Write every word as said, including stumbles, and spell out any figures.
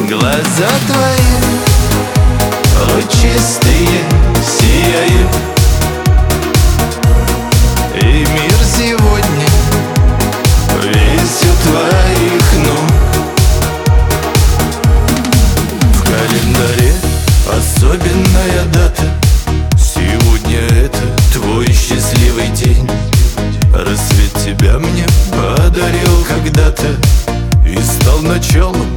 Глаза твои лучистые сияют, и мир сегодня весь у твоих ног. В календаре особенная дата. Сегодня это твой счастливый день. Рассвет тебя мне подарил когда-то и стал началом